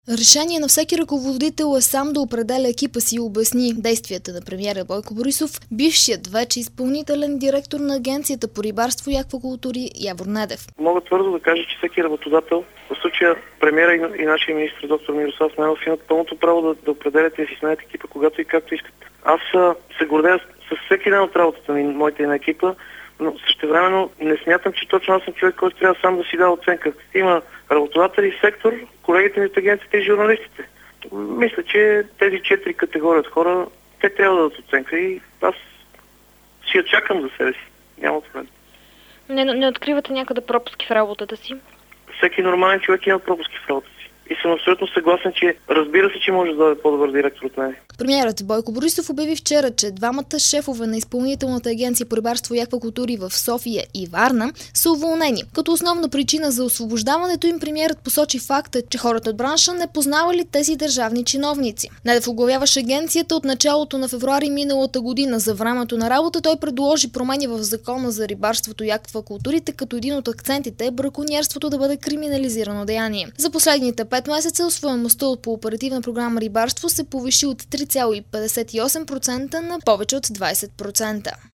Решение на всеки ръководител е сам да определя екипа си и обясни действията на премиера Бойко Борисов, бившият вече изпълнителен директор на Агенцията по рибарство и аквакултури Явор Недев. Мога твърдо да кажа, че всеки работодател, в случая премиера и нашия министр доктор Мирослав Найденов, имат пълното право да определят и си знаят екипа когато и както искат. Аз се гордея с всеки ден от работата ми, моите и на екипа, но същевременно не смятам, че точно аз съм човек, който трябва сам да си дава оценка. Има работодатели, сектор, колегите ми от агенцията и журналистите. Мисля, че тези 4 категории от хора, те трябва да дадат оценка и аз си я чакам за себе си. Няма проблем. Не откривате някъде пропуски в работата си? Всеки нормален човек има пропуски в работата си. И съм абсолютно съгласен, че разбира се, че може да бъде по-добър директор от мен. Премиерът Бойко Борисов обяви вчера, че двамата шефове на Изпълнителната агенция по рибарство и аквакултури в София и Варна са уволнени. Като основна причина за освобождаването им премиерът посочи факта, че хората от бранша не познавали тези държавни чиновници. Недев оглавяваше агенцията от началото на февруари миналата година. За времето на работа той предложи промени в Закона за рибарството и аквакултурите, като един от акцентите е браконьерството да бъде криминализирано деяние. За последните 5 месеца усвояемостта по оперативна програма Рибарство се повиши от 3,58% на повече от 20%.